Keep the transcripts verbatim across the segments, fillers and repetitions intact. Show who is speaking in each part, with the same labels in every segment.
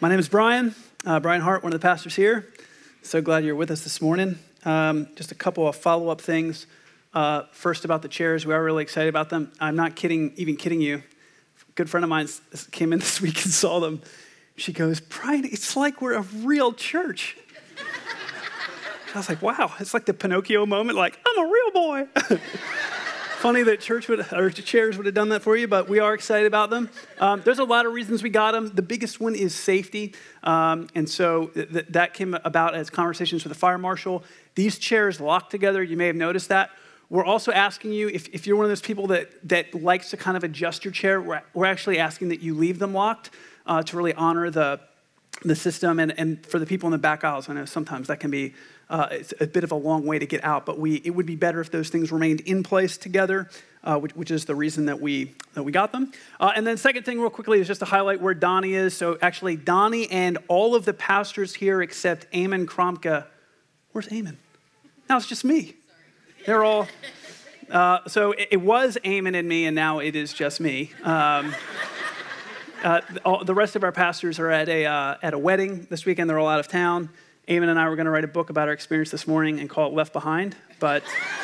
Speaker 1: My name is Brian, uh, Brian Hart, one of the pastors here. So glad you're with us this morning. Um, just a couple of follow-up things. Uh, first, about the chairs. We are really excited about them. I'm not kidding, even kidding you. A good friend of mine came in this week and saw them. She goes, Brian, it's like we're a real church. I was like, wow, it's like the Pinocchio moment, like, I'm a real boy. Funny that church would, or chairs would have done that for you, but we are excited about them. Um, there's a lot of reasons we got them. The biggest one is safety. Um, and so th- that came about as conversations with the fire marshal. These chairs lock together. You may have noticed that. We're also asking you, if, if you're one of those people that, that likes to kind of adjust your chair, we're, we're actually asking that you leave them locked uh, to really honor the, the system. And, and for the people in the back aisles, I know sometimes that can be Uh, it's a bit of a long way to get out, but we it would be better if those things remained in place together, uh, which, which is the reason that we that we got them. Uh, and then second thing real quickly is just to highlight where Donnie is. So actually Donnie and all of the pastors here except Eamon Kromka. Where's Eamon? Now it's just me. Sorry. They're all, uh, so it, it was Eamon and me, and now it is just me. Um, uh, all, the rest of our pastors are at a uh, at a wedding this weekend. They're all out of town. Eamon and I were going to write a book about our experience this morning and call it Left Behind, but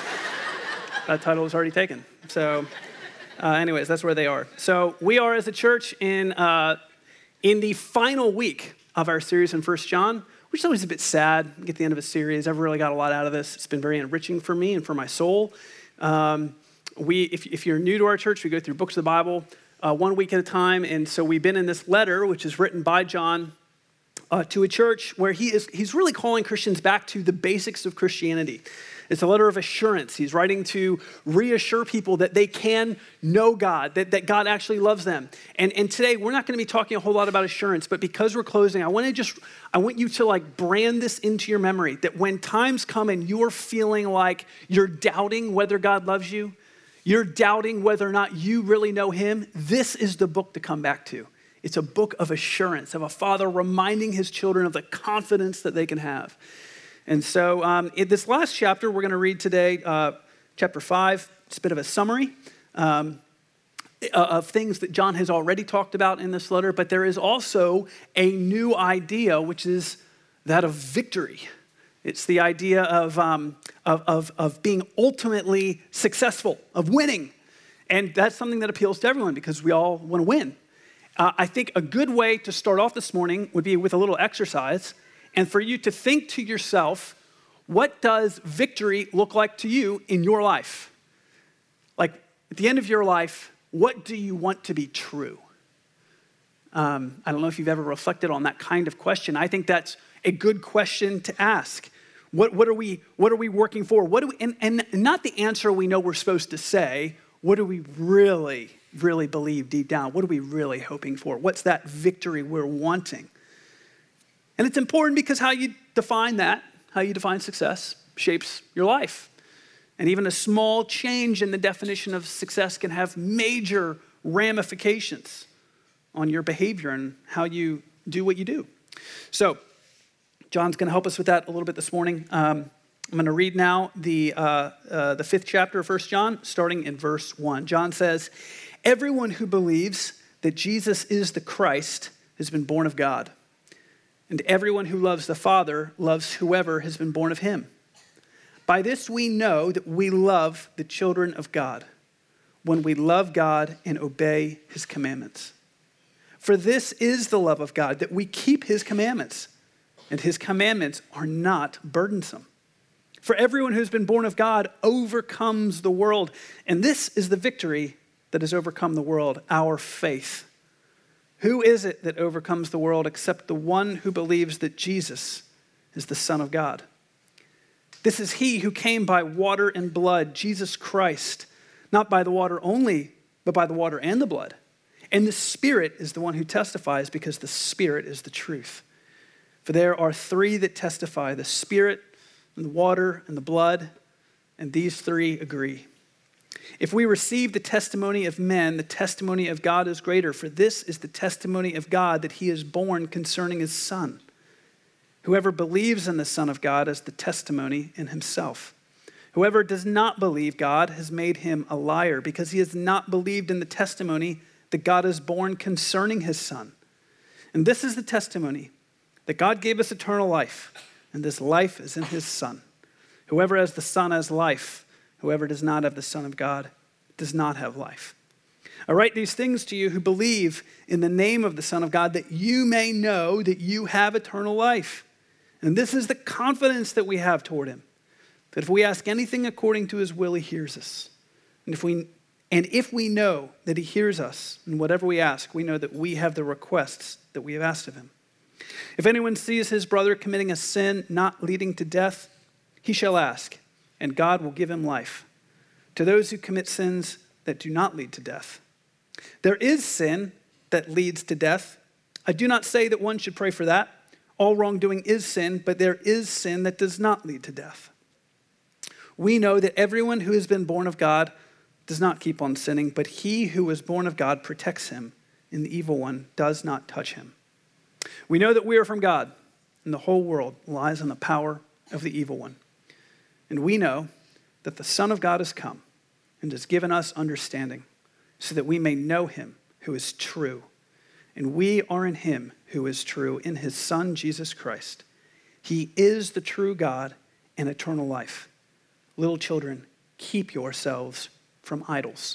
Speaker 1: that title was already taken. So uh, anyways, that's where they are. So we are as a church in uh, in the final week of our series in First John, which is always a bit sad. We get to the end of a series. I've really got a lot out of this. It's been very enriching for me and for my soul. Um, we, if, if you're new to our church, we go through books of the Bible uh, one week at a time. And so we've been in this letter, which is written by John, Uh, to a church where he is he's really calling Christians back to the basics of Christianity. It's a letter of assurance. He's writing to reassure people that they can know God, that, that God actually loves them. And, and today, we're not going to be talking a whole lot about assurance, but because we're closing, I want to just, I want you to like brand this into your memory, that when times come and you're feeling like you're doubting whether God loves you, you're doubting whether or not you really know him, this is the book to come back to. It's a book of assurance, of a father reminding his children of the confidence that they can have. And so um, in this last chapter, we're going to read today, uh, chapter five. It's a bit of a summary um, of things that John has already talked about in this letter, but there is also a new idea, which is that of victory. It's the idea of, um, of, of, of being ultimately successful, of winning. And that's something that appeals to everyone because we all want to win. Uh, I think a good way to start off this morning would be with a little exercise and for you to think to yourself, what does victory look like to you in your life? Like at the end of your life, what do you want to be true? Um, I don't know if you've ever reflected on that kind of question. I think that's a good question to ask. What, what are we, what are we working for? What do we, and, and not the answer we know we're supposed to say. What do we really really believe deep down? What are we really hoping for? What's that victory we're wanting? And it's important because how you define that, how you define success, shapes your life. And even a small change in the definition of success can have major ramifications on your behavior and how you do what you do. So John's going to help us with that a little bit this morning. Um, I'm going to read now the, uh, uh, the fifth chapter of First John, starting in verse one. John says, everyone who believes that Jesus is the Christ has been born of God. And everyone who loves the Father loves whoever has been born of him. By this we know that we love the children of God, when we love God and obey his commandments. For this is the love of God, that we keep his commandments, and his commandments are not burdensome. For everyone who's been born of God overcomes the world, and this is the victory that has overcome the world, our faith. Who is it that overcomes the world except the one who believes that Jesus is the Son of God? This is he who came by water and blood, Jesus Christ, not by the water only, but by the water and the blood. And the Spirit is the one who testifies, because the Spirit is the truth. For there are three that testify, the Spirit and the water and the blood, and these three agree. If we receive the testimony of men, the testimony of God is greater, for this is the testimony of God, that he is born concerning his Son. Whoever believes in the Son of God has the testimony in himself. Whoever does not believe God has made him a liar, because he has not believed in the testimony that God is born concerning his Son. And this is the testimony, that God gave us eternal life, and this life is in his Son. Whoever has the Son has life. Whoever does not have the Son of God does not have life. I write these things to you who believe in the name of the Son of God, that you may know that you have eternal life. And this is the confidence that we have toward him, that if we ask anything according to his will, he hears us. And if we and if we know that he hears us in whatever we ask, we know that we have the requests that we have asked of him. If anyone sees his brother committing a sin not leading to death, he shall ask, and God will give him life. To those who commit sins that do not lead to death. There is sin that leads to death. I do not say that one should pray for that. All wrongdoing is sin, but there is sin that does not lead to death. We know that everyone who has been born of God does not keep on sinning, but he who is born of God protects him, and the evil one does not touch him. We know that we are from God, and the whole world lies in the power of the evil one. And we know that the Son of God has come and has given us understanding, so that we may know him who is true. And we are in him who is true, in his Son, Jesus Christ. He is the true God and eternal life. Little children, keep yourselves from idols.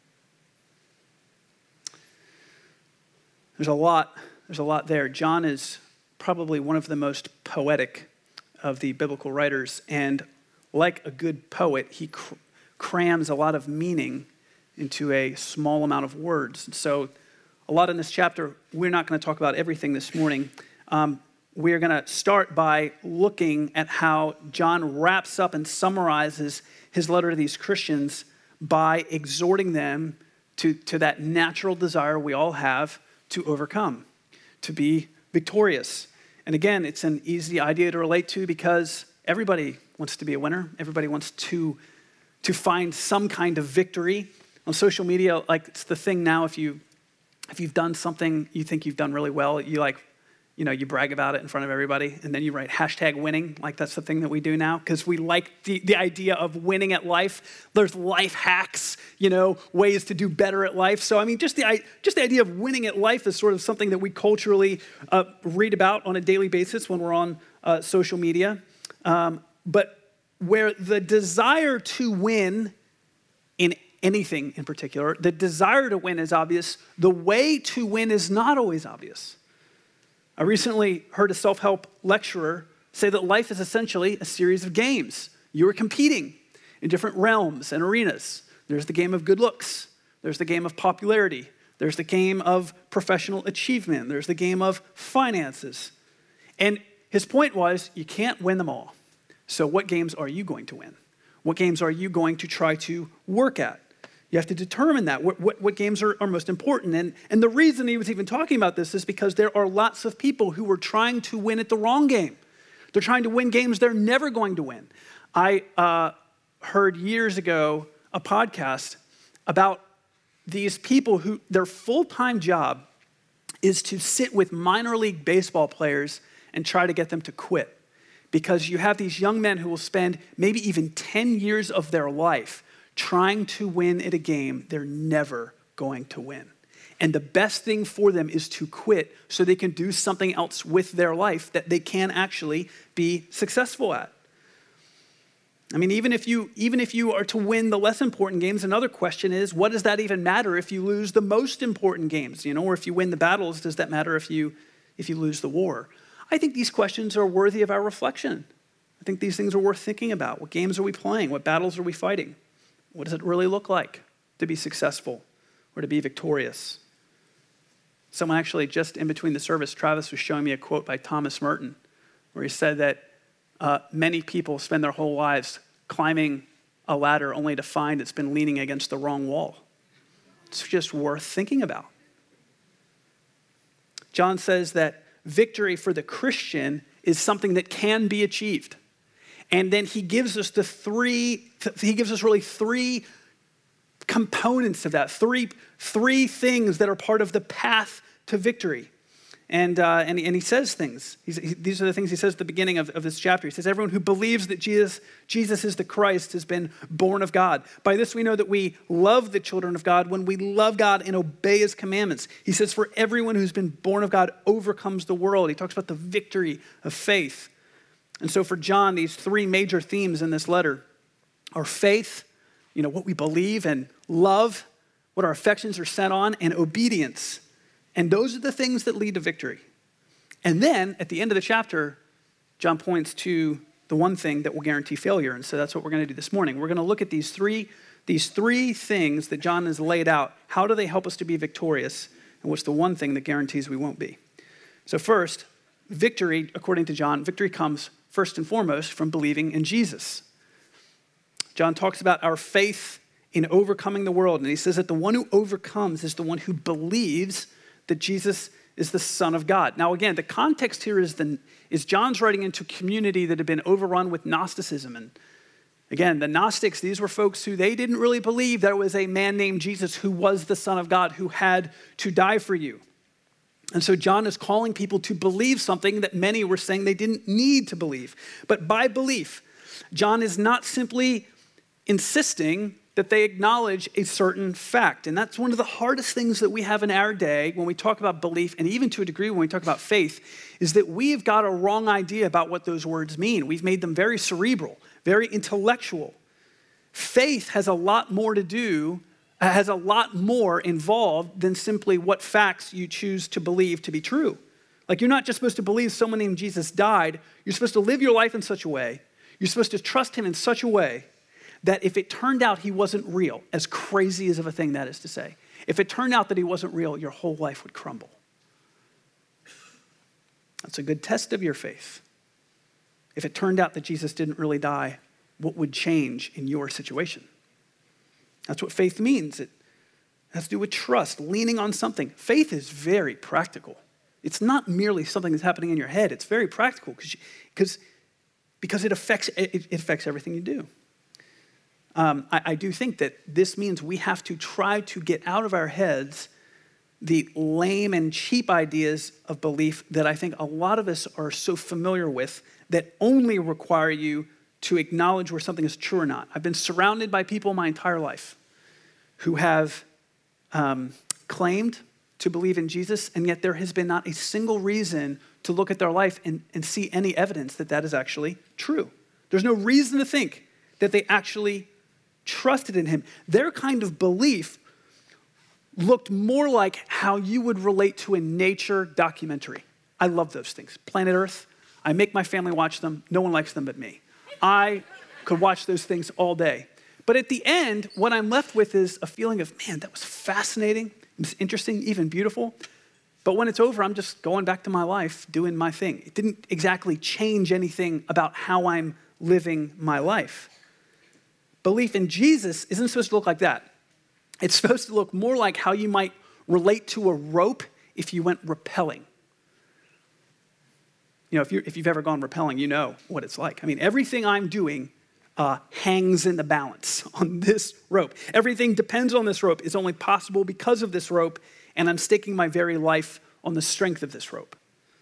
Speaker 1: There's a lot, there's a lot there. John is probably one of the most poetic of the biblical writers, and like a good poet, he cr- crams a lot of meaning into a small amount of words. And so a lot in this chapter, we're not going to talk about everything this morning. Um, we're going to start by looking at how John wraps up and summarizes his letter to these Christians by exhorting them to, to that natural desire we all have to overcome, to be victorious. And again, it's an easy idea to relate to because everybody wants to be a winner. Everybody wants to, to find some kind of victory. On social media, like it's the thing now, if, you, if you've done something you think you've done really well, you like, you know, you brag about it in front of everybody, and then you write hashtag winning. Like that's the thing that we do now because we like the, the idea of winning at life. There's life hacks, you know, ways to do better at life. So, I mean, just the, just the idea of winning at life is sort of something that we culturally uh, read about on a daily basis when we're on uh, social media. Um, but where the desire to win in anything in particular, the desire to win is obvious. The way to win is not always obvious. I recently heard a self-help lecturer say that life is essentially a series of games. You are competing in different realms and arenas. There's the game of good looks. There's the game of popularity. There's the game of professional achievement. There's the game of finances. And his point was, you can't win them all. So what games are you going to win? What games are you going to try to work at? You have to determine that, what, what, what games are, are most important. And, and the reason he was even talking about this is because there are lots of people who are trying to win at the wrong game. They're trying to win games they're never going to win. I uh, heard years ago a podcast about these people who their full-time job is to sit with minor league baseball players and try to get them to quit. Because you have these young men who will spend maybe even ten years of their life trying to win at a game they're never going to win. And the best thing for them is to quit so they can do something else with their life that they can actually be successful at. I mean, even if you even if you are to win the less important games, another question is, what does that even matter if you lose the most important games? You know, or if you win the battles, does that matter if you if you lose the war? I think these questions are worthy of our reflection. I think these things are worth thinking about. What games are we playing? What battles are we fighting? What does it really look like to be successful or to be victorious? Someone actually, just in between the service, Travis was showing me a quote by Thomas Merton, where he said that uh, many people spend their whole lives climbing a ladder only to find it's been leaning against the wrong wall. It's just worth thinking about. John says that victory for the Christian is something that can be achieved. And then he gives us the three, he gives us really three components of that, three, three things that are part of the path to victory. And, uh, and, and he says things. He's, he, these are the things he says at the beginning of, of this chapter. He says, everyone who believes that Jesus, Jesus is the Christ has been born of God. By this we know that we love the children of God when we love God and obey his commandments. He says, for everyone who's been born of God overcomes the world. He talks about the victory of faith. And so for John, these three major themes in this letter are faith, you know, what we believe, and love, what our affections are set on, and obedience. And those are the things that lead to victory. And then at the end of the chapter, John points to the one thing that will guarantee failure. And so that's what we're going to do this morning. We're going to look at these three, these three things that John has laid out. How do they help us to be victorious? And what's the one thing that guarantees we won't be? So first, victory, according to John, victory comes first and foremost from believing in Jesus. John talks about our faith in overcoming the world. And he says that the one who overcomes is the one who believes that Jesus is the Son of God. Now, again, the context here is, the, is John's writing into a community that had been overrun with Gnosticism. And again, the Gnostics, these were folks who they didn't really believe there was a man named Jesus who was the Son of God, who had to die for you. And so John is calling people to believe something that many were saying they didn't need to believe. But by belief, John is not simply insisting that they acknowledge a certain fact. And that's one of the hardest things that we have in our day when we talk about belief, and even to a degree when we talk about faith, is that we've got a wrong idea about what those words mean. We've made them very cerebral, very intellectual. Faith has a lot more to do, has a lot more involved than simply what facts you choose to believe to be true. Like, you're not just supposed to believe someone named Jesus died. You're supposed to live your life in such a way. You're supposed to trust him in such a way that if it turned out he wasn't real, as crazy as of a thing that is to say, if it turned out that he wasn't real, your whole life would crumble. That's a good test of your faith. If it turned out that Jesus didn't really die, what would change in your situation? That's what faith means. It has to do with trust, leaning on something. Faith is very practical. It's not merely something that's happening in your head. It's very practical because because it affects it, it affects everything you do. Um, I, I do think that this means we have to try to get out of our heads the lame and cheap ideas of belief that I think a lot of us are so familiar with that only require you to acknowledge where something is true or not. I've been surrounded by people my entire life who have um, claimed to believe in Jesus, and yet there has been not a single reason to look at their life and, and see any evidence that that is actually true. There's no reason to think that they actually trusted in him. Their kind of belief looked more like how you would relate to a nature documentary. I love those things. Planet Earth, I make my family watch them. No one likes them but me. I could watch those things all day. But at the end, what I'm left with is a feeling of, man, that was fascinating. It was interesting, even beautiful. But when it's over, I'm just going back to my life, doing my thing. It didn't exactly change anything about how I'm living my life. Belief in Jesus isn't supposed to look like that. It's supposed to look more like how you might relate to a rope if you went rappelling. You know, if, you're, if you've ever gone rappelling, you know what it's like. I mean, everything I'm doing uh, hangs in the balance on this rope. Everything depends on this rope. It's only possible because of this rope, and I'm staking my very life on the strength of this rope.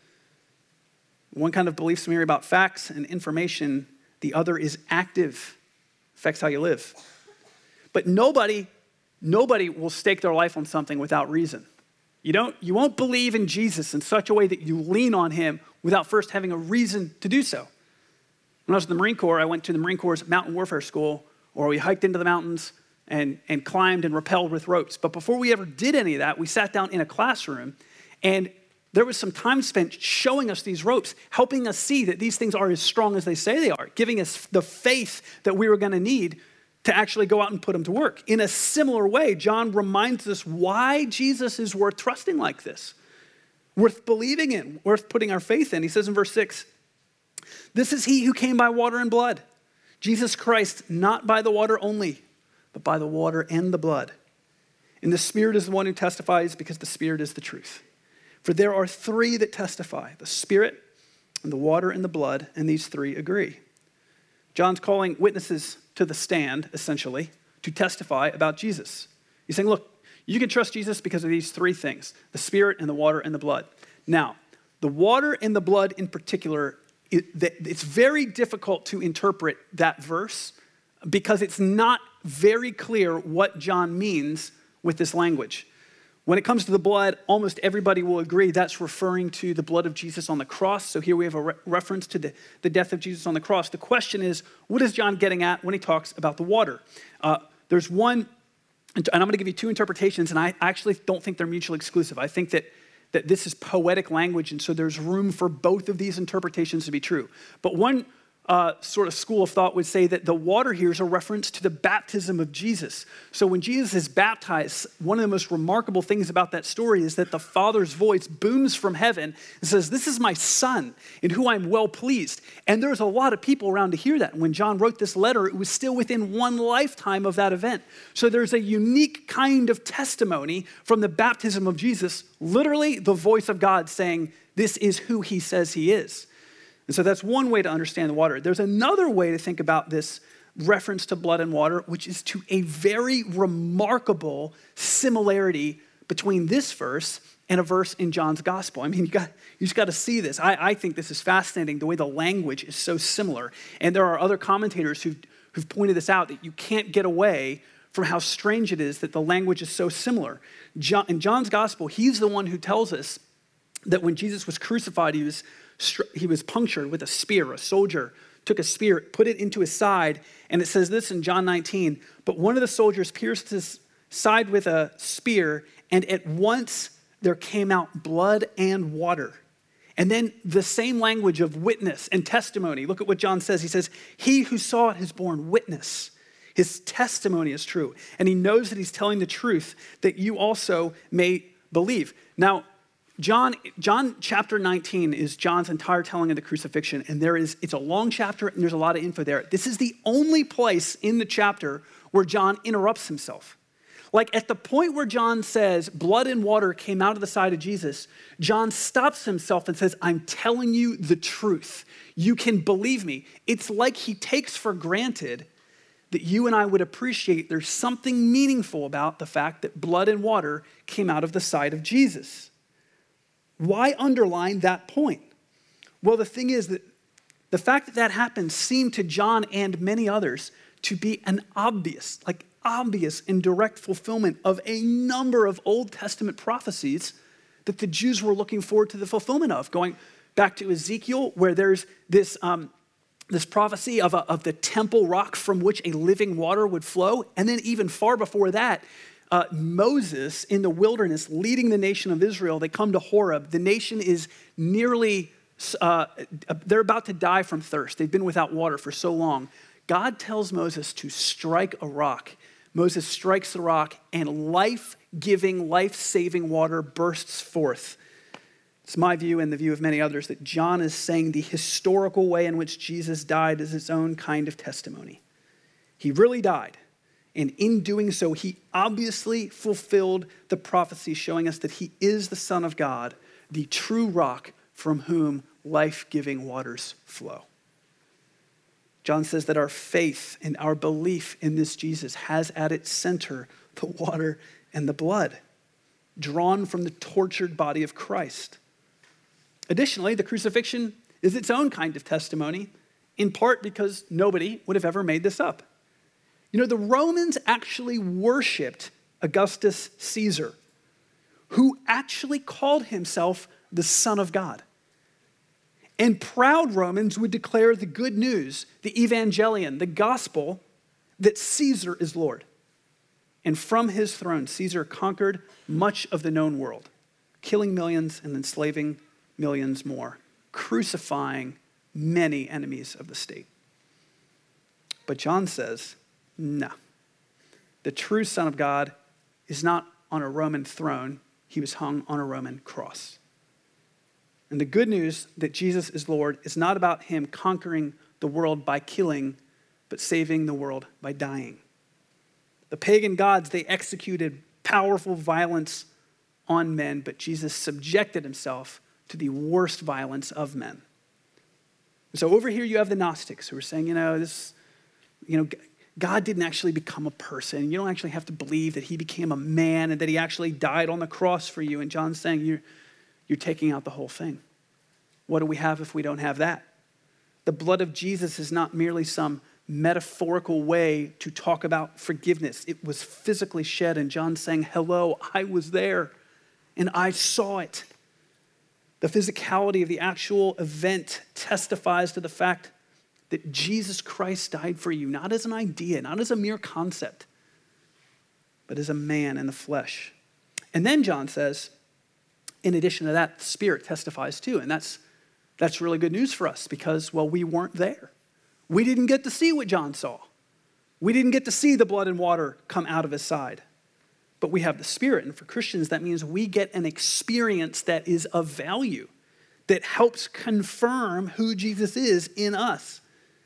Speaker 1: One kind of belief's merely about facts and information. The other is active, affects how you live. But nobody, nobody will stake their life on something without reason. You don't, you won't believe in Jesus in such a way that you lean on him without first having a reason to do so. When I was in the Marine Corps, I went to the Marine Corps' mountain warfare school, where we hiked into the mountains and, and climbed and rappelled with ropes. But before we ever did any of that, we sat down in a classroom, and there was some time spent showing us these ropes, helping us see that these things are as strong as they say they are, giving us the faith that we were going to need to actually go out and put them to work. In a similar way, John reminds us why Jesus is worth trusting like this, worth believing in, worth putting our faith in. He says in verse six, "This is he who came by water and blood, Jesus Christ, not by the water only, but by the water and the blood. And the Spirit is the one who testifies, because the Spirit is the truth. For there are three that testify, the Spirit and the water and the blood, and these three agree." John's calling witnesses to the stand, essentially, to testify about Jesus. He's saying, look, you can trust Jesus because of these three things, the Spirit and the water and the blood. Now, the water and the blood in particular, it, it's very difficult to interpret that verse because it's not very clear what John means with this language. When it comes to the blood, almost everybody will agree that's referring to the blood of Jesus on the cross. So here we have a re- reference to the, the death of Jesus on the cross. The question is, what is John getting at when he talks about the water? Uh, there's one, and I'm going to give you two interpretations, and I actually don't think they're mutually exclusive. I think that, that this is poetic language, and so there's room for both of these interpretations to be true. But one Uh, sort of school of thought would say that the water here is a reference to the baptism of Jesus. So when Jesus is baptized, one of the most remarkable things about that story is that the Father's voice booms from heaven and says, "This is my Son in whom I'm well pleased." And there's a lot of people around to hear that. And when John wrote this letter, it was still within one lifetime of that event. So there's a unique kind of testimony from the baptism of Jesus, literally the voice of God saying, "This is who he says he is." And so that's one way to understand the water. There's another way to think about this reference to blood and water, which is to a very remarkable similarity between this verse and a verse in John's gospel. I mean, you got you just got to see this. I, I think this is fascinating, the way the language is so similar. And there are other commentators who've, who've pointed this out, that you can't get away from how strange it is that the language is so similar. John, in John's gospel, he's the one who tells us that when Jesus was crucified, he was He was punctured with a spear. A soldier took a spear, put it into his side, and it says this in John nineteen, "But one of the soldiers pierced his side with a spear, and at once there came out blood and water." And then the same language of witness and testimony. Look at what John says. He says, "He who saw it has borne witness. His testimony is true." And he knows that he's telling the truth, that you also may believe. Now, John, John chapter nineteen is John's entire telling of the crucifixion, and there is, it's a long chapter, and there's a lot of info there. This is the only place in the chapter where John interrupts himself. Like at the point where John says, "Blood and water came out of the side of Jesus," John stops himself and says, "I'm telling you the truth. You can believe me." It's like he takes for granted that you and I would appreciate there's something meaningful about the fact that blood and water came out of the side of Jesus. Why underline that point? Well, the thing is that the fact that that happened seemed to John and many others to be an obvious, like obvious and direct fulfillment of a number of Old Testament prophecies that the Jews were looking forward to the fulfillment of. Going back to Ezekiel, where there's this, um, this prophecy of, a, of the temple rock from which a living water would flow. And then even far before that, Uh, Moses in the wilderness leading the nation of Israel, they come to Horeb. The nation is nearly, uh, they're about to die from thirst. They've been without water for so long. God tells Moses to strike a rock. Moses strikes the rock, and life-giving, life-saving water bursts forth. It's my view and the view of many others that John is saying the historical way in which Jesus died is its own kind of testimony. He really died. And in doing so, he obviously fulfilled the prophecy showing us that he is the Son of God, the true rock from whom life-giving waters flow. John says that our faith and our belief in this Jesus has at its center the water and the blood drawn from the tortured body of Christ. Additionally, the crucifixion is its own kind of testimony, in part because nobody would have ever made this up. You know, the Romans actually worshiped Augustus Caesar, who actually called himself the Son of God. And proud Romans would declare the good news, the evangelion, the gospel, that Caesar is Lord. And from his throne, Caesar conquered much of the known world, killing millions and enslaving millions more, crucifying many enemies of the state. But John says, no, the true Son of God is not on a Roman throne. He was hung on a Roman cross. And the good news that Jesus is Lord is not about him conquering the world by killing, but saving the world by dying. The pagan gods, they executed powerful violence on men, but Jesus subjected himself to the worst violence of men. And so over here you have the Gnostics who are saying, you know, this, you know, God didn't actually become a person. You don't actually have to believe that he became a man and that he actually died on the cross for you. And John's saying, you're, you're taking out the whole thing. What do we have if we don't have that? The blood of Jesus is not merely some metaphorical way to talk about forgiveness. It was physically shed, and John's saying, hello, I was there, and I saw it. The physicality of the actual event testifies to the fact that Jesus Christ died for you, not as an idea, not as a mere concept, but as a man in the flesh. And then John says, in addition to that, the Spirit testifies too. And that's, that's really good news for us because, well, we weren't there. We didn't get to see what John saw. We didn't get to see the blood and water come out of his side. But we have the Spirit. And for Christians, that means we get an experience that is of value, that helps confirm who Jesus is in us.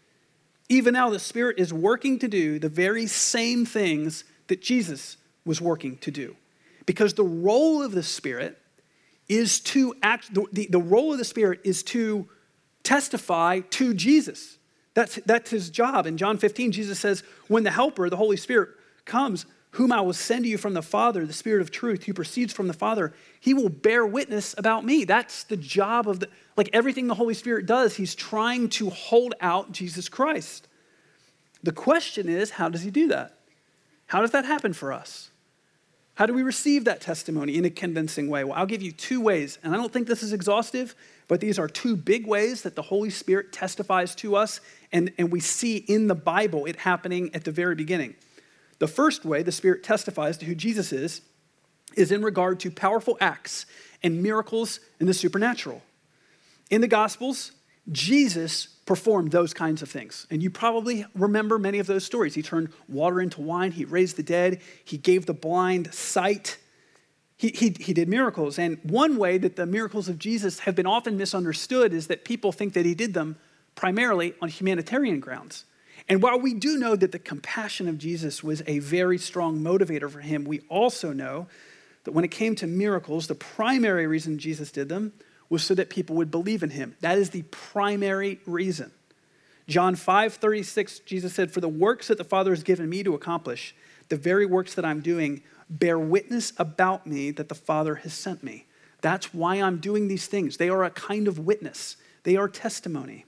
Speaker 1: Even now, the Spirit is working to do the very same things that Jesus was working to do. Because the role of the Spirit is to act, the, the, the role of the Spirit is to testify to Jesus. That's, that's his job. In John fifteen, Jesus says, when the Helper, the Holy Spirit, comes, whom I will send to you from the Father, the Spirit of truth, who proceeds from the Father, he will bear witness about me. That's the job of the, like everything the Holy Spirit does, he's trying to hold out Jesus Christ. The question is, how does he do that? How does that happen for us? How do we receive that testimony in a convincing way? Well, I'll give you two ways, and I don't think this is exhaustive, but these are two big ways that the Holy Spirit testifies to us, and, and we see in the Bible it happening at the very beginning. The first way the Spirit testifies to who Jesus is, is in regard to powerful acts and miracles in the supernatural. In the Gospels, Jesus performed those kinds of things. And you probably remember many of those stories. He turned water into wine. He raised the dead. He gave the blind sight. He, he, he did miracles. And one way that the miracles of Jesus have been often misunderstood is that people think that he did them primarily on humanitarian grounds. And while we do know that the compassion of Jesus was a very strong motivator for him, we also know that when it came to miracles, the primary reason Jesus did them was so that people would believe in him. That is the primary reason. John five thirty-six, Jesus said, for the works that the Father has given me to accomplish, the very works that I'm doing, bear witness about me that the Father has sent me. That's why I'm doing these things. They are a kind of witness. They are testimony.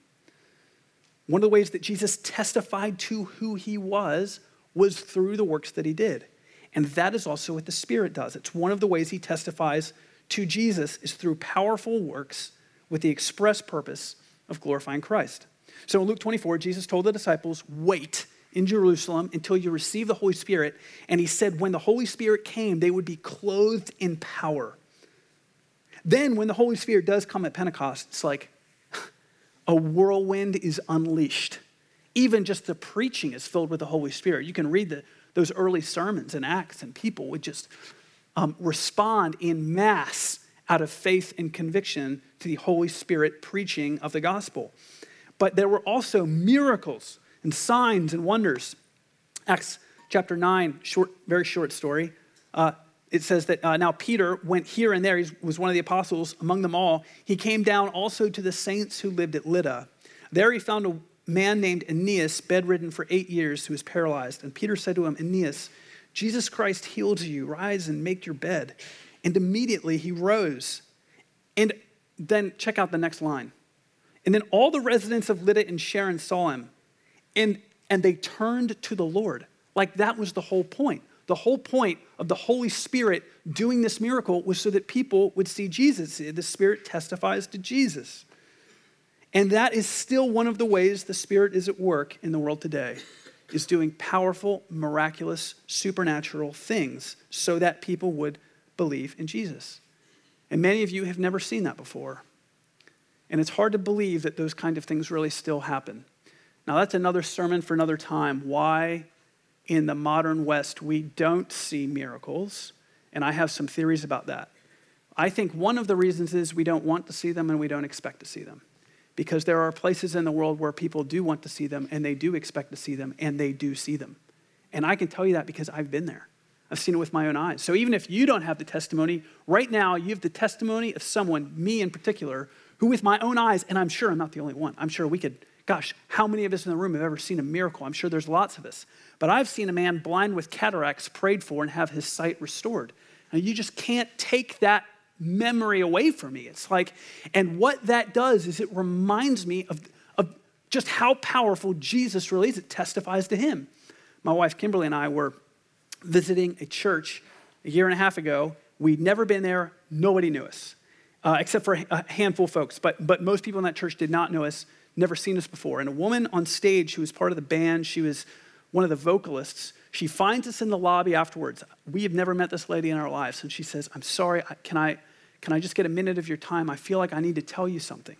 Speaker 1: One of the ways that Jesus testified to who he was was through the works that he did. And that is also what the Spirit does. It's one of the ways he testifies to Jesus is through powerful works with the express purpose of glorifying Christ. So in Luke twenty-four, Jesus told the disciples, wait in Jerusalem until you receive the Holy Spirit. And he said when the Holy Spirit came, they would be clothed in power. Then when the Holy Spirit does come at Pentecost, it's like a whirlwind is unleashed. Even just the preaching is filled with the Holy Spirit. You can read the, those early sermons in Acts, and people would just um, respond in mass out of faith and conviction to the Holy Spirit preaching of the gospel. But there were also miracles and signs and wonders. Acts chapter nine, short, very short story. Uh, it says that uh, now Peter went here and there. He was one of the apostles among them all. He came down also to the saints who lived at Lydda. There he found a man named Aeneas, bedridden for eight years, who was paralyzed. And Peter said to him, Aeneas, Jesus Christ healed you. Rise and make your bed. And immediately he rose. And then check out the next line. And then all the residents of Lydda and Sharon saw him. And, and they turned to the Lord. Like that was the whole point. The whole point of the Holy Spirit doing this miracle was so that people would see Jesus. The Spirit testifies to Jesus. And that is still one of the ways the Spirit is at work in the world today, is doing powerful, miraculous, supernatural things so that people would believe in Jesus. And many of you have never seen that before. And it's hard to believe that those kind of things really still happen. Now, that's another sermon for another time, why in the modern West we don't see miracles. And I have some theories about that. I think one of the reasons is we don't want to see them and we don't expect to see them. Because there are places in the world where people do want to see them and they do expect to see them and they do see them. And I can tell you that because I've been there. I've seen it with my own eyes. So even if you don't have the testimony, right now you have the testimony of someone, me in particular, who with my own eyes, and I'm sure I'm not the only one. I'm sure we could, gosh, how many of us in the room have ever seen a miracle? I'm sure there's lots of us. But I've seen a man blind with cataracts prayed for and have his sight restored. Now you just can't take that memory away from me. It's like, and what that does is it reminds me of, of just how powerful Jesus really is. It testifies to him. My wife, Kimberly, and I were visiting a church a year and a half ago. We'd never been there. Nobody knew us, uh, except for a handful of folks. But, but most people in that church did not know us, never seen us before. And a woman on stage who was part of the band, she was one of the vocalists, she finds us in the lobby afterwards. We have never met this lady in our lives. And she says, I'm sorry, can I, can I just get a minute of your time? I feel like I need to tell you something.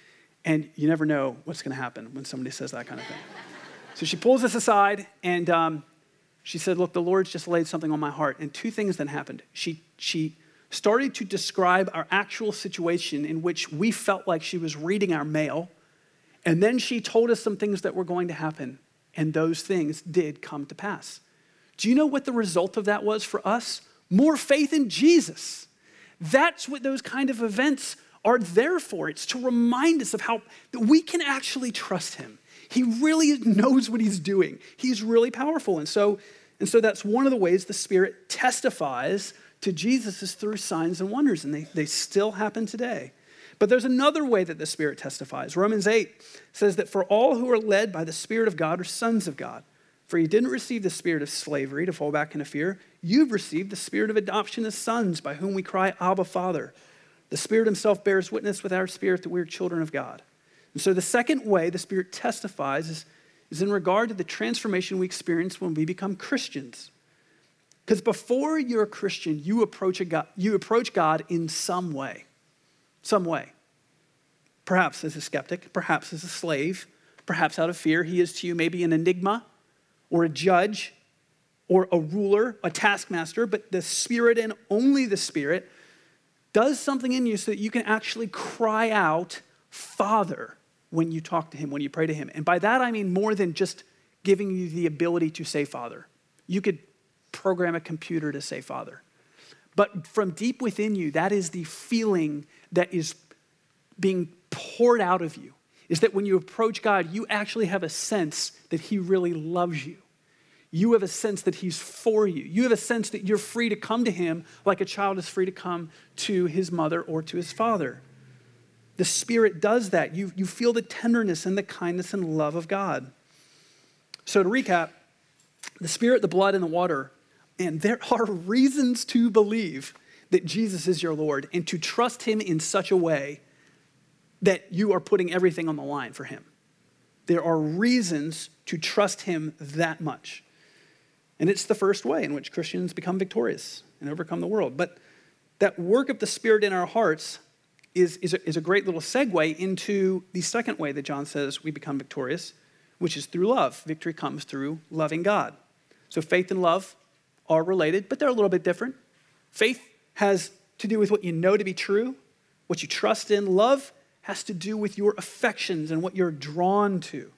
Speaker 1: And you never know what's going to happen when somebody says that kind of thing. So she pulls us aside, and um, she said, look, the Lord's just laid something on my heart. And two things then happened. She, she started to describe our actual situation in which we felt like she was reading our mail. And then she told us some things that were going to happen. And those things did come to pass. Do you know what the result of that was for us? More faith in Jesus. That's what those kind of events are there for. It's to remind us of how that we can actually trust him. He really knows what he's doing. He's really powerful. And so, and so that's one of the ways the Spirit testifies to Jesus is through signs and wonders, and they, they still happen today. But there's another way that the Spirit testifies. Romans eight says that for all who are led by the Spirit of God are sons of God. For you didn't receive the spirit of slavery to fall back into fear. You've received the spirit of adoption as sons, by whom we cry, Abba, Father. The Spirit himself bears witness with our spirit that we are children of God. And so the second way the Spirit testifies is, is in regard to the transformation we experience when we become Christians. Because before you're a Christian, you approach, a God, you approach God in some way. Some way. Perhaps as a skeptic, perhaps as a slave, perhaps out of fear. He is to you maybe an enigma or a judge or a ruler, a taskmaster, but the Spirit and only the Spirit does something in you so that you can actually cry out, Father, when you talk to him, when you pray to him. And by that I mean more than just giving you the ability to say Father. You could program a computer to say Father. But from deep within you, that is the feeling that is being poured out of you, is that when you approach God, you actually have a sense that he really loves you. You have a sense that he's for you. You have a sense that you're free to come to him like a child is free to come to his mother or to his father. The Spirit does that. You, you feel the tenderness and the kindness and love of God. So to recap, the Spirit, the blood, and the water, and there are reasons to believe that Jesus is your Lord and to trust him in such a way that you are putting everything on the line for him. There are reasons to trust him that much. And it's the first way in which Christians become victorious and overcome the world. But that work of the Spirit in our hearts is, is, a, is a great little segue into the second way that John says we become victorious, which is through love. Victory comes through loving God. So faith and love are related, but they're a little bit different. Faith has to do with what you know to be true, what you trust in. Love has to do with your affections and what you're drawn to,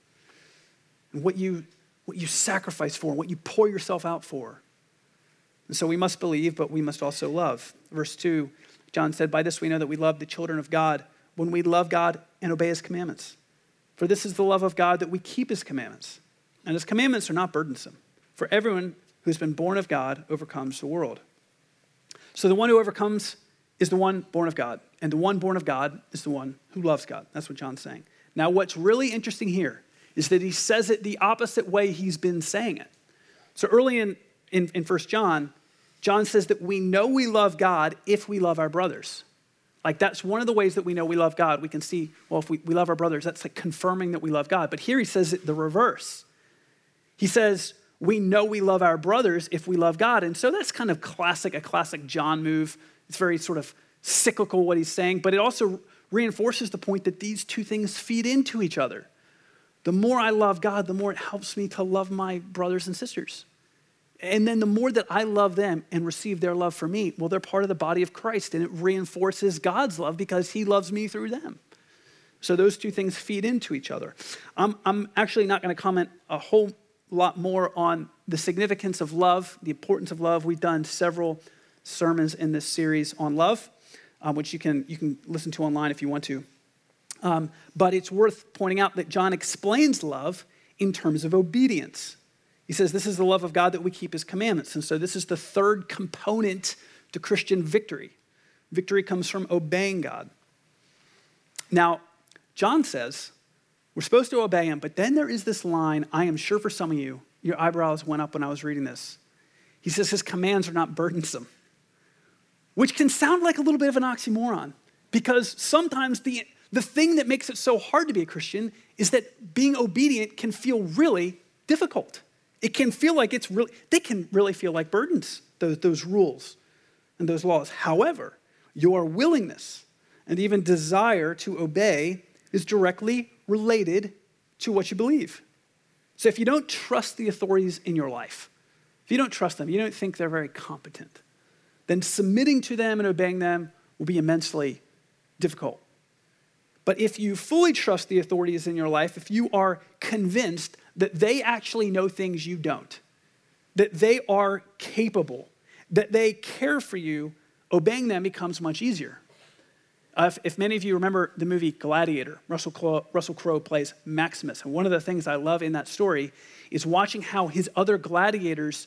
Speaker 1: and what you, what you sacrifice for, and what you pour yourself out for. And so we must believe, but we must also love. Verse two, John said, by this we know that we love the children of God, when we love God and obey his commandments. For this is the love of God, that we keep his commandments. And his commandments are not burdensome. For everyone who's been born of God overcomes the world. So the one who overcomes is the one born of God. And the one born of God is the one who loves God. That's what John's saying. Now, what's really interesting here is that he says it the opposite way he's been saying it. So early in, in, in First John, John says that we know we love God if we love our brothers. Like that's one of the ways that we know we love God. We can see, well, if we, we love our brothers, that's like confirming that we love God. But here he says it the reverse. He says, we know we love our brothers if we love God. And so that's kind of classic, a classic John move. It's very sort of cyclical what he's saying, but it also reinforces the point that these two things feed into each other. The more I love God, the more it helps me to love my brothers and sisters. And then the more that I love them and receive their love for me, well, they're part of the body of Christ, and it reinforces God's love because he loves me through them. So those two things feed into each other. I'm, I'm actually not going to comment a whole lot more on the significance of love, the importance of love. We've done several sermons in this series on love, um, which you can, you can listen to online if you want to. Um, but it's worth pointing out that John explains love in terms of obedience. He says, this is the love of God, that we keep his commandments. And so this is the third component to Christian victory. Victory comes from obeying God. Now, John says we're supposed to obey him, but then there is this line, I am sure for some of you, your eyebrows went up when I was reading this. He says his commands are not burdensome, which can sound like a little bit of an oxymoron, because sometimes the, the thing that makes it so hard to be a Christian is that being obedient can feel really difficult. It can feel like it's really, they can really feel like burdens, those, those rules and those laws. However, your willingness and even desire to obey is directly related to what you believe. So if you don't trust the authorities in your life, if you don't trust them, you don't think they're very competent, then submitting to them and obeying them will be immensely difficult. But if you fully trust the authorities in your life, if you are convinced that they actually know things you don't, that they are capable, that they care for you, obeying them becomes much easier. Uh, if, if many of you remember the movie Gladiator, Russell Crowe, Russell Crowe plays Maximus. And one of the things I love in that story is watching how his other gladiators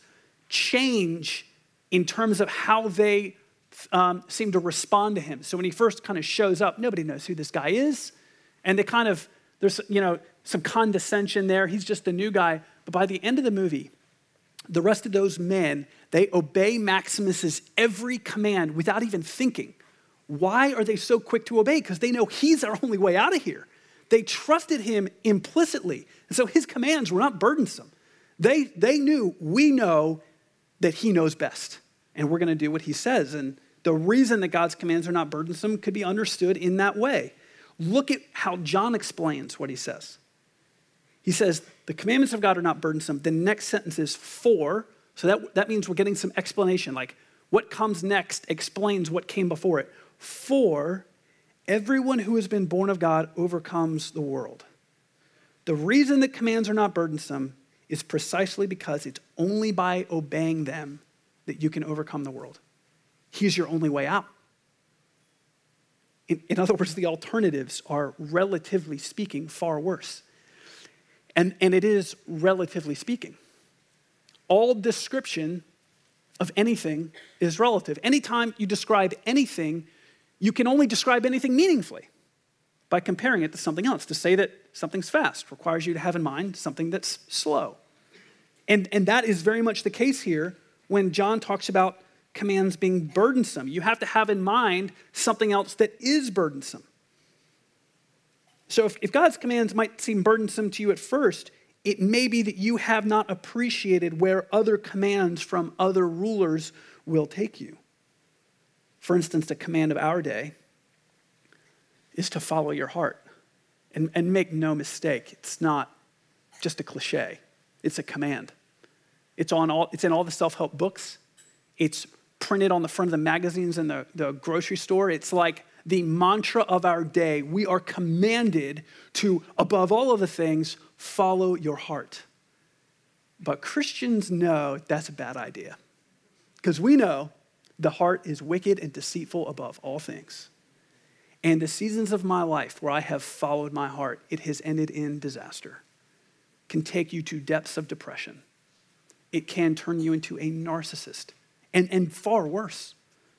Speaker 1: change in terms of how they um, seem to respond to him. So when he first kind of shows up, nobody knows who this guy is. And they kind of, there's, you know, some condescension there. He's just a new guy. But by the end of the movie, the rest of those men, they obey Maximus's every command without even thinking. Why are they so quick to obey? Because they know he's our only way out of here. They trusted him implicitly. And so his commands were not burdensome. They, they knew, we know that he knows best. And we're going to do what he says. And the reason that God's commands are not burdensome could be understood in that way. Look at how John explains what he says. He says, the commandments of God are not burdensome. The next sentence is for. So that, that means we're getting some explanation. Like what comes next explains what came before it. For everyone who has been born of God overcomes the world. The reason that commands are not burdensome is precisely because it's only by obeying them that you can overcome the world. He's your only way out. In, in other words, the alternatives are, relatively speaking, far worse. And, and it is relatively speaking. All description of anything is relative. Anytime you describe anything, you can only describe anything meaningfully by comparing it to something else. To say that something's fast requires you to have in mind something that's slow. And, and that is very much the case here when John talks about commands being burdensome. You have to have in mind something else that is burdensome. So if, if God's commands might seem burdensome to you at first, it may be that you have not appreciated where other commands from other rulers will take you. For instance, the command of our day is to follow your heart. And, and make no mistake, it's not just a cliche. It's a command. It's, on all, it's in all the self-help books. It's printed on the front of the magazines in the, the grocery store. It's like the mantra of our day. We are commanded to, above all of the things, follow your heart. But Christians know that's a bad idea. Because we know the heart is wicked and deceitful above all things. And the seasons of my life where I have followed my heart, it has ended in disaster. Can take you to depths of depression. It can turn you into a narcissist, and, and far worse.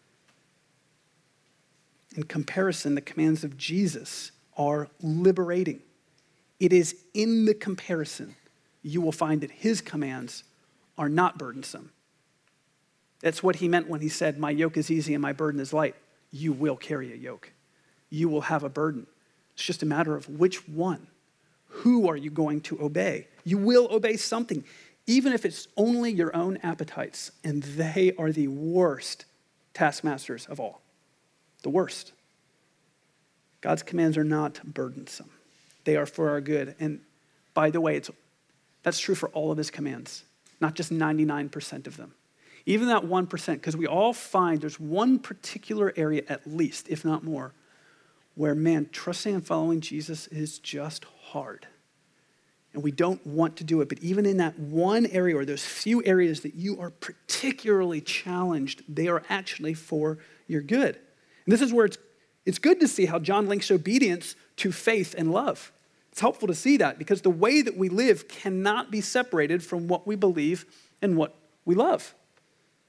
Speaker 1: In comparison, the commands of Jesus are liberating. It is in the comparison you will find that his commands are not burdensome. That's what he meant when he said, my yoke is easy and my burden is light. You will carry a yoke. You will have a burden. It's just a matter of which one. Who are you going to obey? You will obey something, even if it's only your own appetites, and they are the worst taskmasters of all. The worst. God's commands are not burdensome. They are for our good. And by the way, it's, that's true for all of his commands, not just ninety-nine percent of them. Even that one percent, because we all find there's one particular area at least, if not more, where, man, trusting and following Jesus is just hard. And we don't want to do it. But even in that one area, or those few areas that you are particularly challenged, they are actually for your good. And this is where it's, it's good to see how John links obedience to faith and love. It's helpful to see that because the way that we live cannot be separated from what we believe and what we love.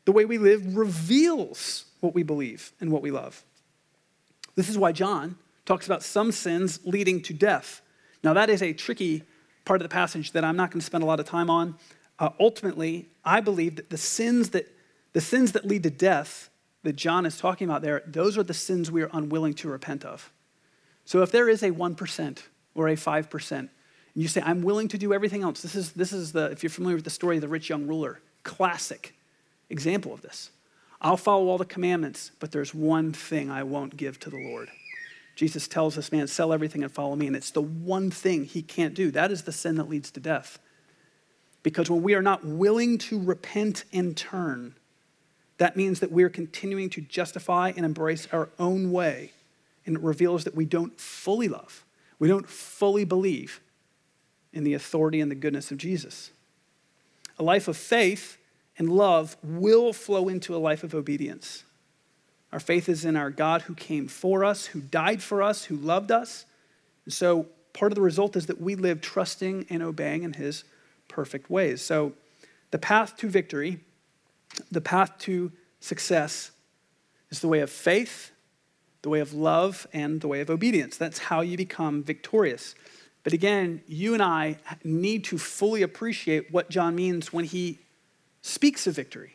Speaker 1: The way we live reveals what we believe and what we love. This is why John talks about some sins leading to death. Now, that is a tricky part of the passage that I'm not going to spend a lot of time on. Uh, ultimately, I believe that the sins that the sins that lead to death that John is talking about there, those are the sins we are unwilling to repent of. So if there is a one percent or a five percent, and you say, I'm willing to do everything else, this is, this is the, if you're familiar with the story of the rich young ruler, classic example of this. I'll follow all the commandments, but there's one thing I won't give to the Lord. Jesus tells this man, sell everything and follow me, and it's the one thing he can't do. That is the sin that leads to death. Because when we are not willing to repent and turn, that means that we're continuing to justify and embrace our own way, and it reveals that we don't fully love, we don't fully believe in the authority and the goodness of Jesus. A life of faith and love will flow into a life of obedience. Our faith is in our God who came for us, who died for us, who loved us. And so part of the result is that we live trusting and obeying in his perfect ways. So the path to victory, the path to success is the way of faith, the way of love, and the way of obedience. That's how you become victorious. But again, you and I need to fully appreciate what John means when he speaks of victory.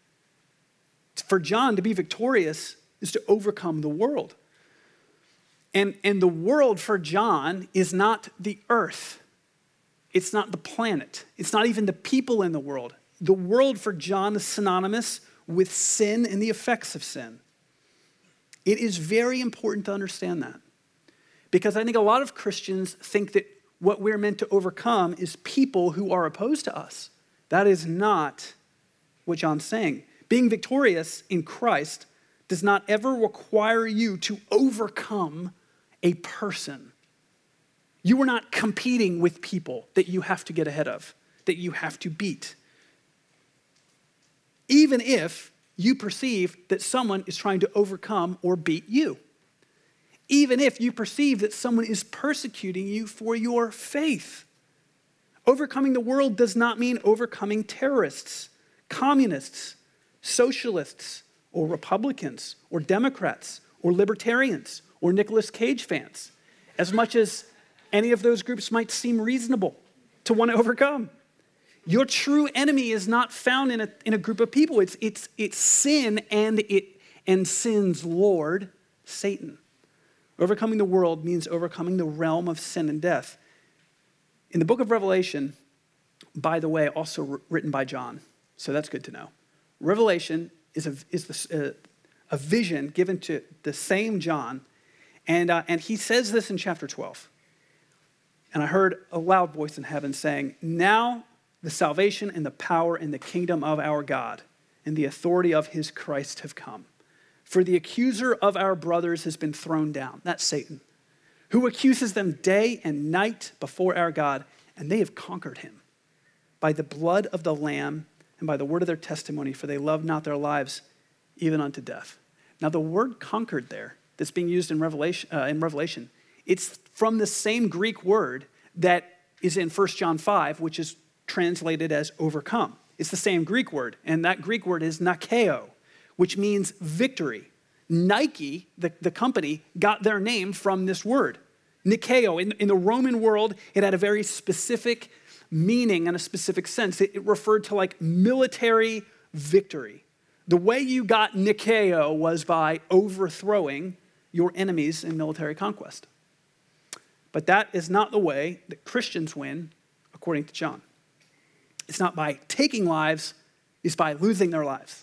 Speaker 1: For John to be victorious is to overcome the world. And, and the world for John is not the earth. It's not the planet. It's not even the people in the world. The world for John is synonymous with sin and the effects of sin. It is very important to understand that. Because I think a lot of Christians think that what we're meant to overcome is people who are opposed to us. That is not what John's saying. Being victorious in Christ does not ever require you to overcome a person. You are not competing with people that you have to get ahead of, that you have to beat. Even if you perceive that someone is trying to overcome or beat you. Even if you perceive that someone is persecuting you for your faith. Overcoming the world does not mean overcoming terrorists, communists, socialists, or Republicans, or Democrats, or libertarians, or Nicolas Cage fans, as much as any of those groups might seem reasonable to want to overcome. Your true enemy is not found in a, in a group of people. It's, it's, it's sin and, it, and sin's Lord, Satan. Overcoming the world means overcoming the realm of sin and death. In the book of Revelation, by the way, also written by John, so that's good to know. Revelation is a, is the, uh, a vision given to the same John, and, uh, and he says this in chapter twelve. And I heard a loud voice in heaven saying, now the salvation and the power and the kingdom of our God and the authority of his Christ have come. For the accuser of our brothers has been thrown down. That's Satan, who accuses them day and night before our God, and they have conquered him by the blood of the Lamb and by the word of their testimony, for they love not their lives even unto death. Now the word conquered there that's being used in Revelation, uh, in Revelation, it's from the same Greek word that is in First John five, which is translated as overcome. It's the same Greek word, and that Greek word is Nikeo, which means victory. Nike, the, the company, got their name from this word. Nikeo, in, in the Roman world, it had a very specific meaning and a specific sense. It, it referred to like military victory. The way you got Nikeo was by overthrowing your enemies in military conquest. But that is not the way that Christians win, according to John. It's not by taking lives, it's by losing their lives.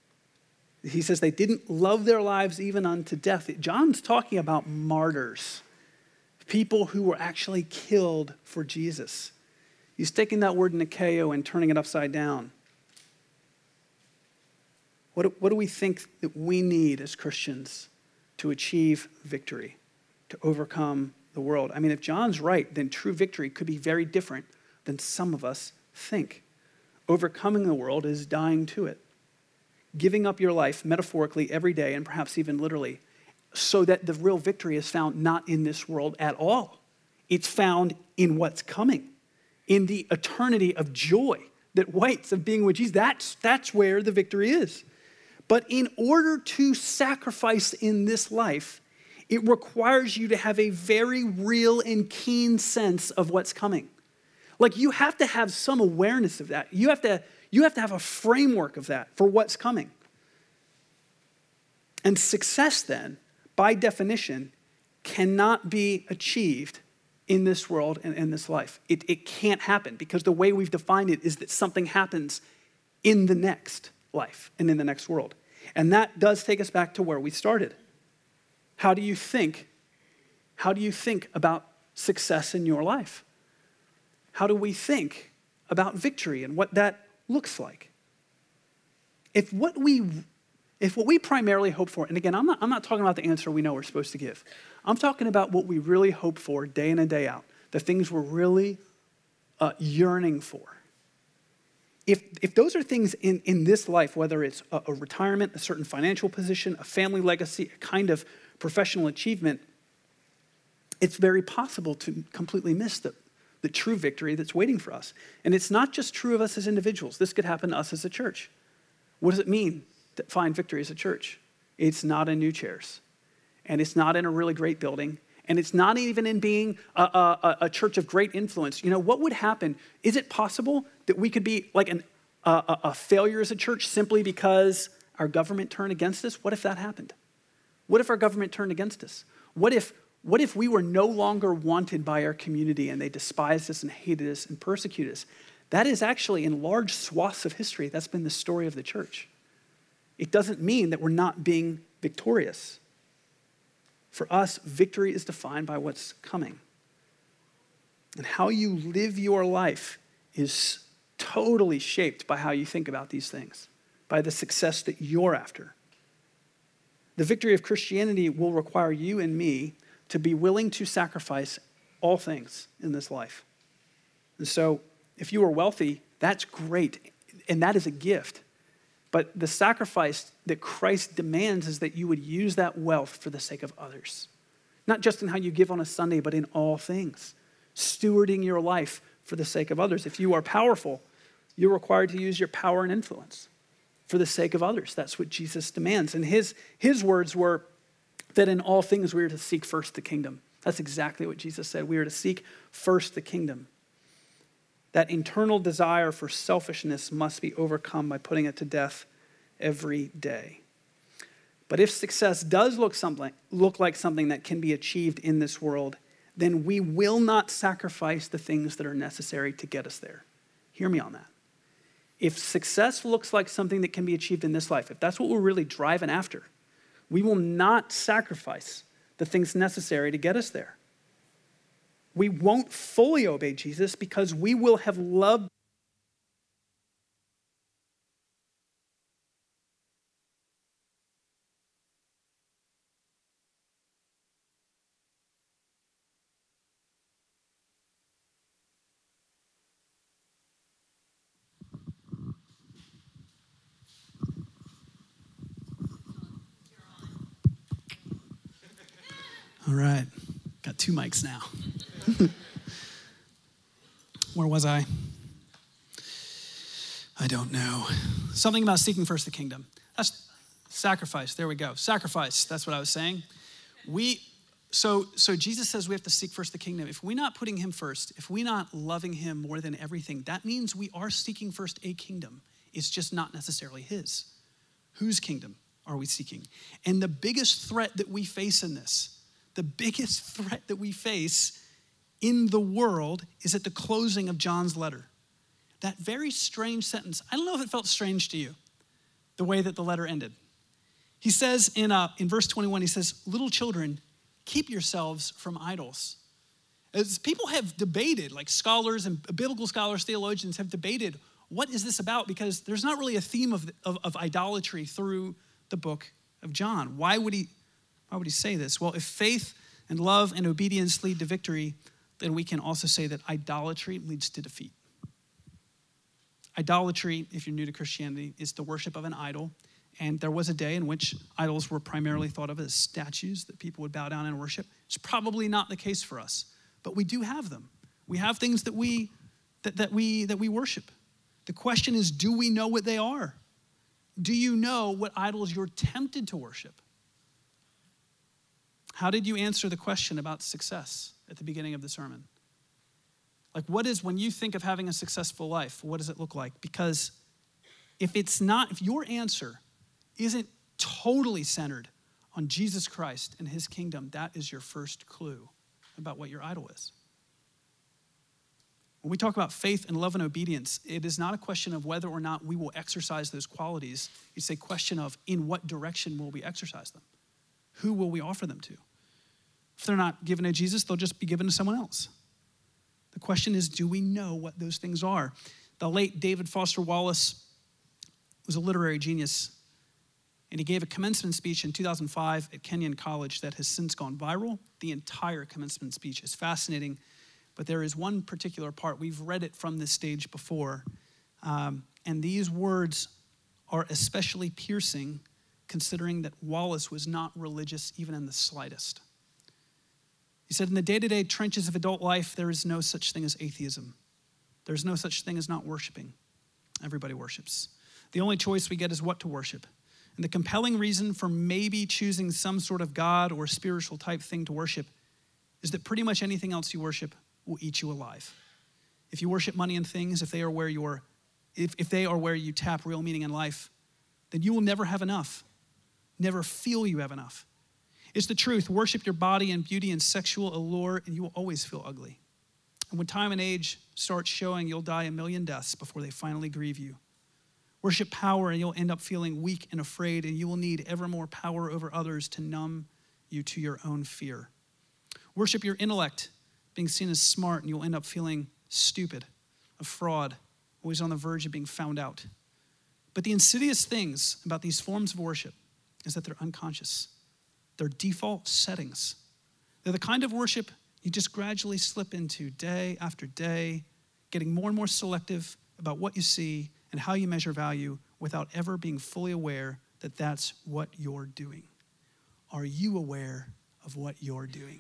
Speaker 1: He says they didn't love their lives even unto death. John's talking about martyrs, people who were actually killed for Jesus. He's taking that word Nikeo and turning it upside down. What do, what do we think that we need as Christians to achieve victory, to overcome the world? I mean, if John's right, then true victory could be very different than some of us think. Overcoming the world is dying to it. Giving up your life metaphorically every day and perhaps even literally so that the real victory is found not in this world at all. It's found in what's coming, in the eternity of joy that waits of being with Jesus. That's, that's where the victory is. But in order to sacrifice in this life, it requires you to have a very real and keen sense of what's coming. Like you have to have some awareness of that. You have to, you have to have a framework of that for what's coming. And success then, by definition, cannot be achieved in this world and in this life. It, it can't happen because the way we've defined it is that something happens in the next life and in the next world. And that does take us back to where we started. How do you think? How do you think about success in your life? How do we think about victory and what that looks like? If what we If what we primarily hope for, and again, I'm not, I'm not talking about the answer we know we're supposed to give. I'm talking about what we really hope for day in and day out, the things we're really uh, yearning for. If, if those are things in, in this life, whether it's a, a retirement, a certain financial position, a family legacy, a kind of professional achievement, it's very possible to completely miss the, the true victory that's waiting for us. And it's not just true of us as individuals. This could happen to us as a church. What does it mean to find victory as a church? It's not in new chairs, and it's not in a really great building, and it's not even in being a, a, a church of great influence. You know, what would happen? Is it possible that we could be like an, a, a failure as a church simply because our government turned against us? What if that happened? What if our government turned against us? What if, what if we were no longer wanted by our community and they despised us and hated us and persecuted us? That is actually, in large swaths of history, that's been the story of the church. It doesn't mean that we're not being victorious. For us, victory is defined by what's coming. And how you live your life is totally shaped by how you think about these things, by the success that you're after. The victory of Christianity will require you and me to be willing to sacrifice all things in this life. And so, if you are wealthy, that's great, and that is a gift. But the sacrifice that Christ demands is that you would use that wealth for the sake of others. Not just in how you give on a Sunday, but in all things. Stewarding your life for the sake of others. If you are powerful, you're required to use your power and influence for the sake of others. That's what Jesus demands. And his, his words were that in all things we are to seek first the kingdom. That's exactly what Jesus said. We are to seek first the kingdom. That internal desire for selfishness must be overcome by putting it to death every day. But if success does look something, look like something that can be achieved in this world, then we will not sacrifice the things that are necessary to get us there. Hear me on that. If success looks like something that can be achieved in this life, if that's what we're really driving after, we will not sacrifice the things necessary to get us there. We won't fully obey Jesus because we will have loved. All right, got two mics now. Where was I? I don't know. Something about seeking first the kingdom. That's sacrifice. There we go. Sacrifice. That's what I was saying. We so so Jesus says we have to seek first the kingdom. If we're not putting him first, if we're not loving him more than everything, that means we are seeking first a kingdom. It's just not necessarily his. Whose kingdom are we seeking? And the biggest threat that we face in this, the biggest threat that we face in the world is at the closing of John's letter. That very strange sentence. I don't know if it felt strange to you, the way that the letter ended. He says in, uh, in verse twenty-one, he says, little children, keep yourselves from idols. As people have debated, like scholars and biblical scholars, theologians have debated, what is this about? Because there's not really a theme of, of, of idolatry through the book of John. Why would he, why would he say this? Well, if faith and love and obedience lead to victory, then we can also say that idolatry leads to defeat. Idolatry, if you're new to Christianity, is the worship of an idol. And there was a day in which idols were primarily thought of as statues that people would bow down and worship. It's probably not the case for us, but we do have them. We have things that we that, that we that we worship. The question is, do we know what they are? Do you know what idols you're tempted to worship? How did you answer the question about success at the beginning of the sermon? Like, what is, when you think of having a successful life, what does it look like? Because if it's not, if your answer isn't totally centered on Jesus Christ and his kingdom, that is your first clue about what your idol is. When we talk about faith and love and obedience, it is not a question of whether or not we will exercise those qualities. It's a question of in what direction will we exercise them? Who will we offer them to? If they're not given to Jesus, they'll just be given to someone else. The question is, do we know what those things are? The late David Foster Wallace was a literary genius, and he gave a commencement speech in two thousand five at Kenyon College that has since gone viral. The entire commencement speech is fascinating, but there is one particular part. We've read it from this stage before, um, and these words are especially piercing considering that Wallace was not religious even in the slightest. He said, in the day-to-day trenches of adult life, there is no such thing as atheism. There's no such thing as not worshiping. Everybody worships. The only choice we get is what to worship. And the compelling reason for maybe choosing some sort of God or spiritual type thing to worship is that pretty much anything else you worship will eat you alive. If you worship money and things, if they are where you're, if, if they are where you tap real meaning in life, then you will never have enough. Never feel you have enough. It's the truth. Worship your body and beauty and sexual allure, and you will always feel ugly. And when time and age starts showing, you'll die a million deaths before they finally grieve you. Worship power, and you'll end up feeling weak and afraid, and you will need ever more power over others to numb you to your own fear. Worship your intellect, being seen as smart, and you'll end up feeling stupid, a fraud, always on the verge of being found out. But the insidious things about these forms of worship is that they're unconscious. They're default settings. They're the kind of worship you just gradually slip into day after day, getting more and more selective about what you see and how you measure value without ever being fully aware that that's what you're doing. Are you aware of what you're doing?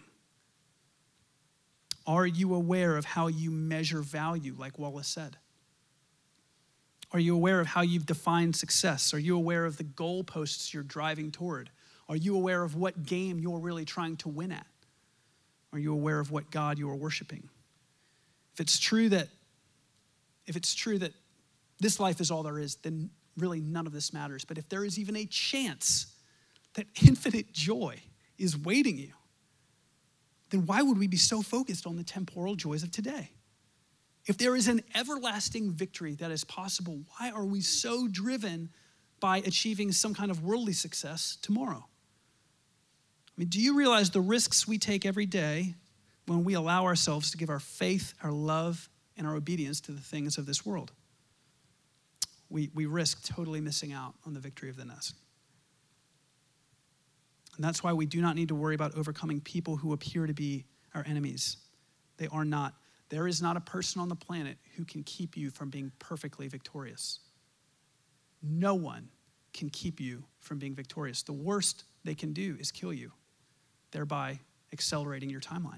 Speaker 1: Are you aware of how you measure value, like Wallace said? Are you aware of how you've defined success? Are you aware of the goalposts you're driving toward? Are you aware of what game you're really trying to win at? Are you aware of what God you are worshiping? If it's true that, if it's true that this life is all there is, then really none of this matters. But if there is even a chance that infinite joy is waiting you, then why would we be so focused on the temporal joys of today? If there is an everlasting victory that is possible, why are we so driven by achieving some kind of worldly success tomorrow? I mean, do you realize the risks we take every day when we allow ourselves to give our faith, our love, and our obedience to the things of this world? We, we risk totally missing out on the victory of the nest. And that's why we do not need to worry about overcoming people who appear to be our enemies. They are not. There is not a person on the planet who can keep you from being perfectly victorious. No one can keep you from being victorious. The worst they can do is kill you, thereby accelerating your timeline.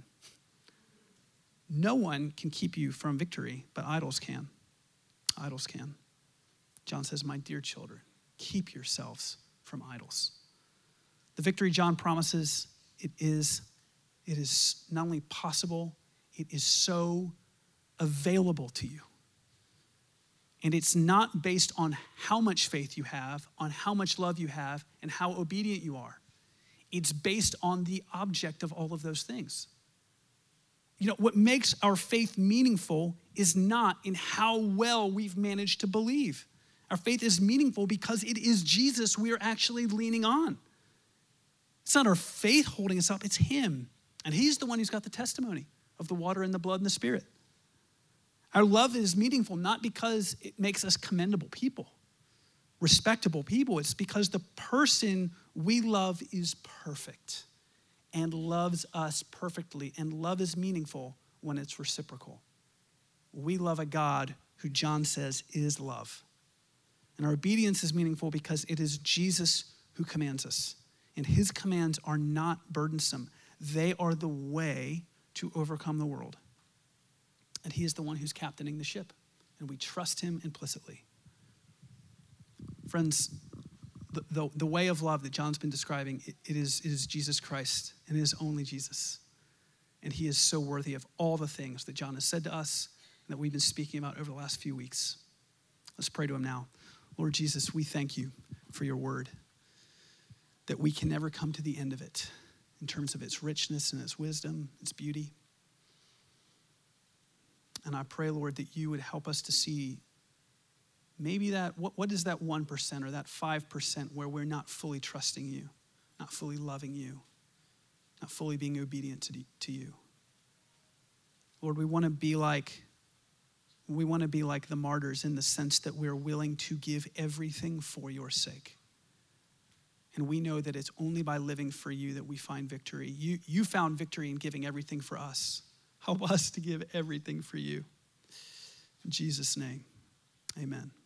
Speaker 1: No one can keep you from victory, but idols can. Idols can. John says, my dear children, keep yourselves from idols. The victory John promises, it is, it is not only possible, it is so available to you. And it's not based on how much faith you have, on how much love you have, and how obedient you are. It's based on the object of all of those things. You know, what makes our faith meaningful is not in how well we've managed to believe. Our faith is meaningful because it is Jesus we are actually leaning on. It's not our faith holding us up, it's him. And he's the one who's got the testimony of the water and the blood and the Spirit. Our love is meaningful not because it makes us commendable people, respectable people. It's because the person we love is perfect and loves us perfectly. And love is meaningful when it's reciprocal. We love a God who John says is love. And our obedience is meaningful because it is Jesus who commands us. And his commands are not burdensome. They are the way to overcome the world. And he is the one who's captaining the ship. and we trust him implicitly. Friends, the, the, the way of love that John's been describing, it, it, is, it is Jesus Christ, and it is only Jesus. And he is so worthy of all the things that John has said to us and that we've been speaking about over the last few weeks. Let's pray to him now. Lord Jesus, we thank you for your word, that we can never come to the end of it in terms of its richness and its wisdom, its beauty. And I pray, Lord, that you would help us to see maybe that, what, what is that one percent or that five percent where we're not fully trusting you, not fully loving you, not fully being obedient to, to you. Lord, we want to be like, we want to be like the martyrs in the sense that we're willing to give everything for your sake. And we know that it's only by living for you that we find victory. You, you found victory in giving everything for us. Help us to give everything for you. In Jesus' name, amen.